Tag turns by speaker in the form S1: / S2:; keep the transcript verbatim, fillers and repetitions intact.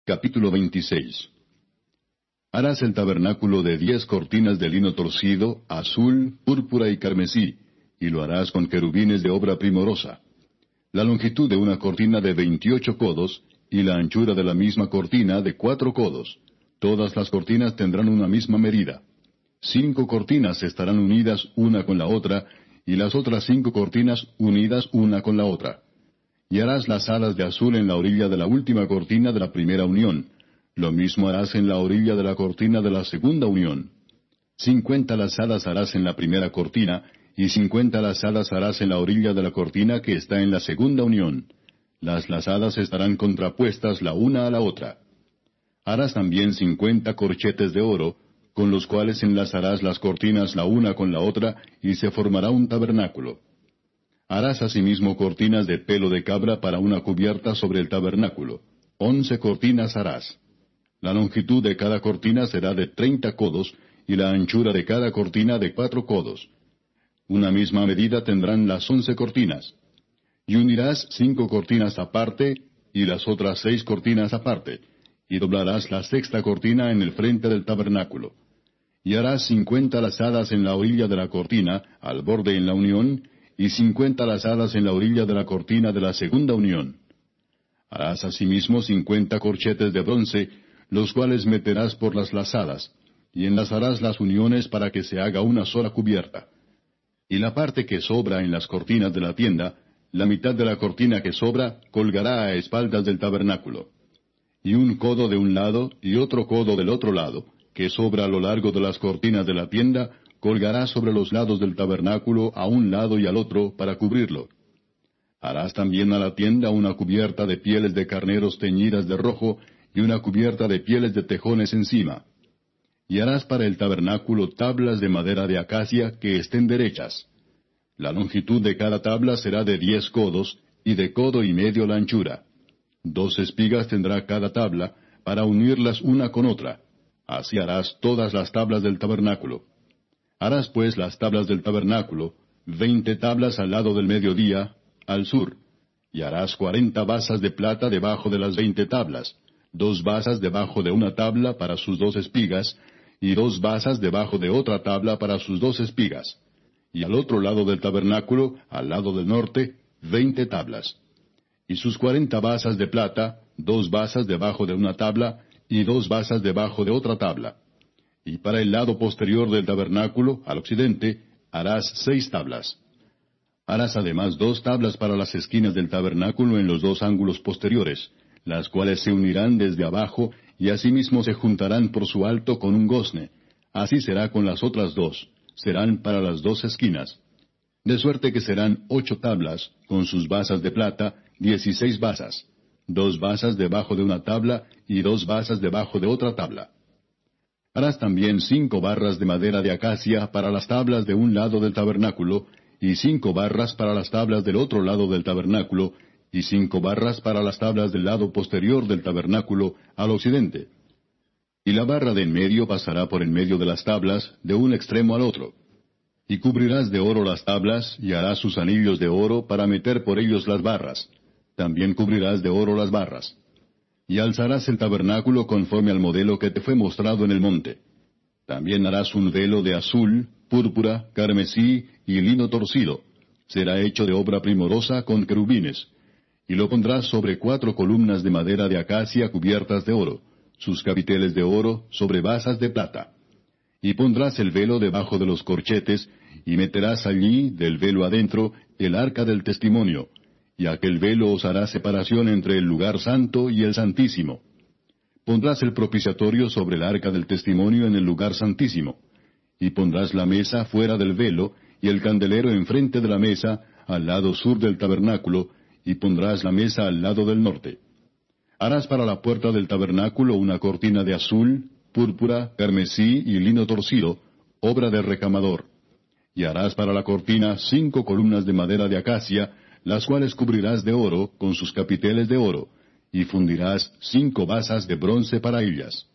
S1: Capítulo veintiséis. Harás el tabernáculo de diez cortinas de lino torcido, azul, púrpura y carmesí, y lo harás con querubines de obra primorosa. La longitud de una cortina de veintiocho codos, y la anchura de la misma cortina de cuatro codos. Todas las cortinas tendrán una misma medida. Cinco cortinas estarán unidas una con la otra, y las otras cinco cortinas unidas una con la otra. Y harás las alas de azul en la orilla de la última cortina de la primera unión. Lo mismo harás en la orilla de la cortina de la segunda unión. Cincuenta lazadas harás en la primera cortina, y cincuenta lazadas harás en la orilla de la cortina que está en la segunda unión. Las lazadas estarán contrapuestas la una a la otra. Harás también cincuenta corchetes de oro, con los cuales enlazarás las cortinas la una con la otra, y se formará un tabernáculo. Harás asimismo cortinas de pelo de cabra para una cubierta sobre el tabernáculo. Once cortinas harás. La longitud de cada cortina será de treinta codos, y la anchura de cada cortina de cuatro codos. Una misma medida tendrán las once cortinas. Y unirás cinco cortinas aparte, y las otras seis cortinas aparte, y doblarás la sexta cortina en el frente del tabernáculo. Y harás cincuenta lazadas en la orilla de la cortina, al borde en la unión, y cincuenta lazadas en la orilla de la cortina de la segunda unión. Harás asimismo cincuenta corchetes de bronce, los cuales meterás por las lazadas, y enlazarás las uniones para que se haga una sola cubierta. Y la parte que sobra en las cortinas de la tienda, la mitad de la cortina que sobra, colgará a espaldas del tabernáculo. Y un codo de un lado y otro codo del otro lado, que sobra a lo largo de las cortinas de la tienda, colgará sobre los lados del tabernáculo a un lado y al otro para cubrirlo. Harás también a la tienda una cubierta de pieles de carneros teñidas de rojo y una cubierta de pieles de tejones encima. Y harás para el tabernáculo tablas de madera de acacia que estén derechas. La longitud de cada tabla será de diez codos, y de codo y medio la anchura. Dos espigas tendrá cada tabla, para unirlas una con otra. Así harás todas las tablas del tabernáculo. Harás pues las tablas del tabernáculo, veinte tablas al lado del mediodía, al sur. Y harás cuarenta basas de plata debajo de las veinte tablas, dos basas debajo de una tabla para sus dos espigas, y dos basas debajo de otra tabla para sus dos espigas. Y al otro lado del tabernáculo, al lado del norte, veinte tablas. Y sus cuarenta basas de plata, dos basas debajo de una tabla, y dos basas debajo de otra tabla. Y para el lado posterior del tabernáculo, al occidente, harás seis tablas. Harás además dos tablas para las esquinas del tabernáculo en los dos ángulos posteriores, las cuales se unirán desde abajo, y asimismo se juntarán por su alto con un gozne. Así será con las otras dos, serán para las dos esquinas. De suerte que serán ocho tablas, con sus basas de plata, dieciséis basas, dos basas debajo de una tabla, y dos basas debajo de otra tabla. Harás también cinco barras de madera de acacia para las tablas de un lado del tabernáculo, y cinco barras para las tablas del otro lado del tabernáculo, y cinco barras para las tablas del lado posterior del tabernáculo, al occidente. Y la barra de en medio pasará por en medio de las tablas, de un extremo al otro. Y cubrirás de oro las tablas, y harás sus anillos de oro para meter por ellos las barras. También cubrirás de oro las barras. Y alzarás el tabernáculo conforme al modelo que te fue mostrado en el monte. También harás un velo de azul, púrpura, carmesí y lino torcido. Será hecho de obra primorosa con querubines. Y lo pondrás sobre cuatro columnas de madera de acacia cubiertas de oro, sus capiteles de oro sobre basas de plata. Y pondrás el velo debajo de los corchetes, y meterás allí, del velo adentro, el arca del testimonio. Y aquel velo os hará separación entre el lugar santo y el santísimo. Pondrás el propiciatorio sobre el arca del testimonio en el lugar santísimo. Y pondrás la mesa fuera del velo, y el candelero enfrente de la mesa, al lado sur del tabernáculo, y pondrás la mesa al lado del norte. Harás para la puerta del tabernáculo una cortina de azul, púrpura, carmesí y lino torcido, obra de recamador. Y harás para la cortina cinco columnas de madera de acacia, las cuales cubrirás de oro con sus capiteles de oro, y fundirás cinco basas de bronce para ellas.